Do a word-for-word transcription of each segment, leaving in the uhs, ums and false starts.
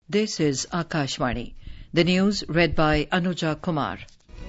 This is Akashvani. The news read by Anuja Kumar.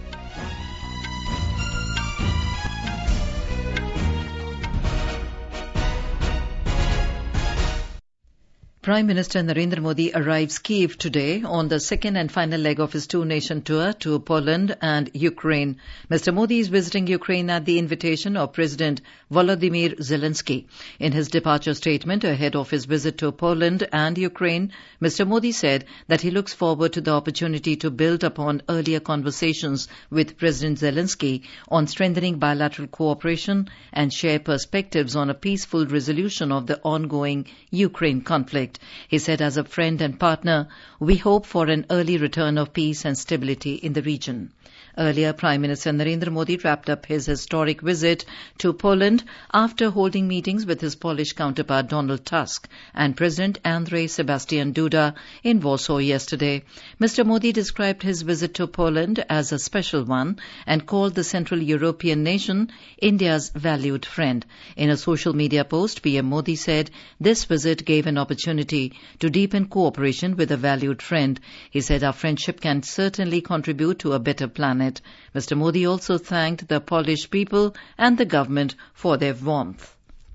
Prime Minister Narendra Modi arrives Kyiv today on the second and final leg of his two-nation tour to Poland and Ukraine. Mister Modi is visiting Ukraine at the invitation of President Volodymyr Zelensky. In his departure statement ahead of his visit to Poland and Ukraine, Mister Modi said that he looks forward to the opportunity to build upon earlier conversations with President Zelensky on strengthening bilateral cooperation and share perspectives on a peaceful resolution of the ongoing Ukraine conflict. He said, as a friend and partner, we hope for an early return of peace and stability in the region. Earlier, Prime Minister Narendra Modi wrapped up his historic visit to Poland after holding meetings with his Polish counterpart Donald Tusk and President Andrzej Sebastian Duda in Warsaw yesterday. Mister Modi described his visit to Poland as a special one and called the Central European nation India's valued friend. In a social media post, P M Modi said this visit gave an opportunity to deepen cooperation with a valued friend. He said our friendship can certainly contribute to a better planet. Mister Modi also thanked the Polish people and the government for their warmth.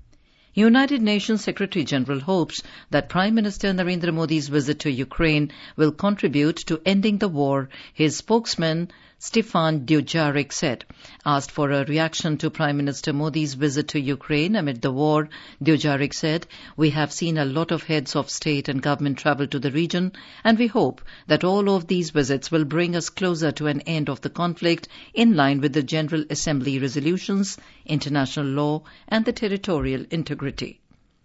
United Nations Secretary-General hopes that Prime Minister Narendra Modi's visit to Ukraine will contribute to ending the war, his spokesman Stefan Dujarric said. Asked for a reaction to Prime Minister Modi's visit to Ukraine amid the war, Dujarric said, "We have seen a lot of heads of state and government travel to the region, and we hope that all of these visits will bring us closer to an end of the conflict in line with the General Assembly resolutions, international law, and the territorial integrity."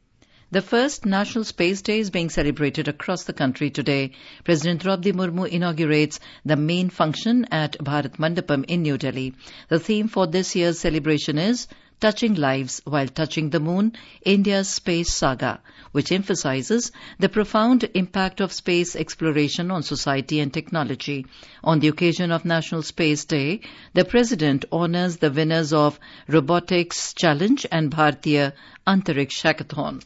The first National Space Day is being celebrated across the country today. President Draupadi Murmu inaugurates the main function at Bharat Mandapam in New Delhi. The theme for this year's celebration is Touching Lives While Touching the Moon, India's Space Saga, which emphasizes the profound impact of space exploration on society and technology. On the occasion of National Space Day, the President honors the winners of Robotics Challenge and Bharatiya Antariksh Hackathon.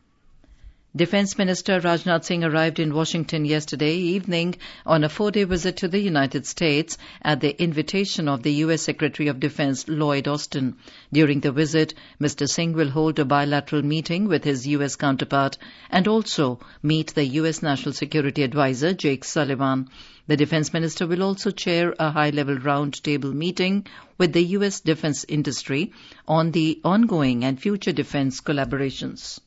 Defense Minister Rajnath Singh arrived in Washington yesterday evening on a four-day visit to the United States at the invitation of the U S Secretary of Defense Lloyd Austin. During the visit, Mister Singh will hold a bilateral meeting with his U S counterpart and also meet the U S National Security Advisor Jake Sullivan. The Defense Minister will also chair a high-level round-table meeting with the U S defense industry on the ongoing and future defense collaborations.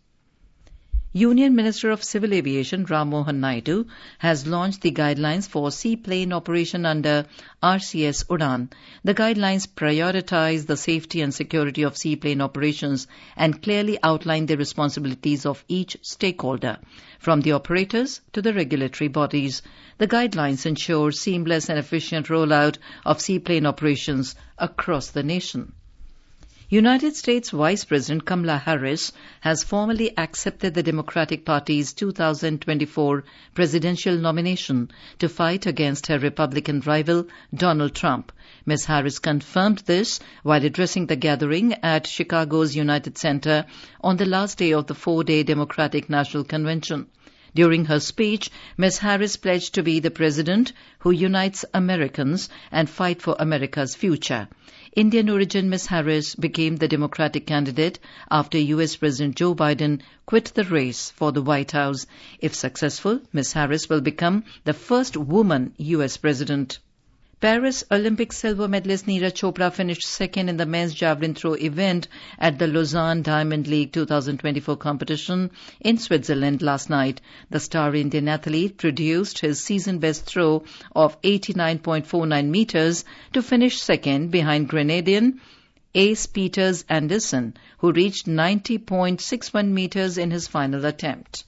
Union Minister of Civil Aviation Ram Mohan Naidu has launched the guidelines for seaplane operation under R C S Udan. The guidelines prioritize the safety and security of seaplane operations and clearly outline the responsibilities of each stakeholder, from the operators to the regulatory bodies. The guidelines ensure seamless and efficient rollout of seaplane operations across the nation. United States Vice President Kamala Harris has formally accepted the Democratic Party's two thousand twenty-four presidential nomination to fight against her Republican rival, Donald Trump. Miz Harris confirmed this while addressing the gathering at Chicago's United Center on the last day of the four-day Democratic National Convention. During her speech, Miz Harris pledged to be the president who unites Americans and fight for America's future. Indian origin Miz Harris became the Democratic candidate after U S President Joe Biden quit the race for the White House. If successful, Miz Harris will become the first woman U S president. Paris Olympic silver medalist Neeraj Chopra finished second in the men's javelin throw event at the Lausanne Diamond League twenty twenty-four competition in Switzerland last night. The star Indian athlete produced his season-best throw of eighty-nine point four nine meters to finish second behind Grenadian Ace Peters Anderson, who reached ninety point six one meters in his final attempt.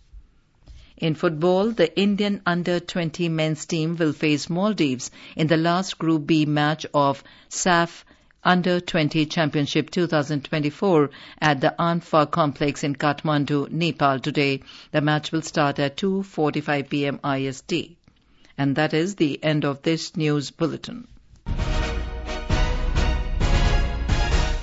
In football, the Indian under twenty men's team will face Maldives in the last Group B match of S A F Under twenty Championship twenty twenty-four at the Anfa complex in Kathmandu, Nepal today. The match will start at two forty-five p m I S T. And that is the end of this news bulletin.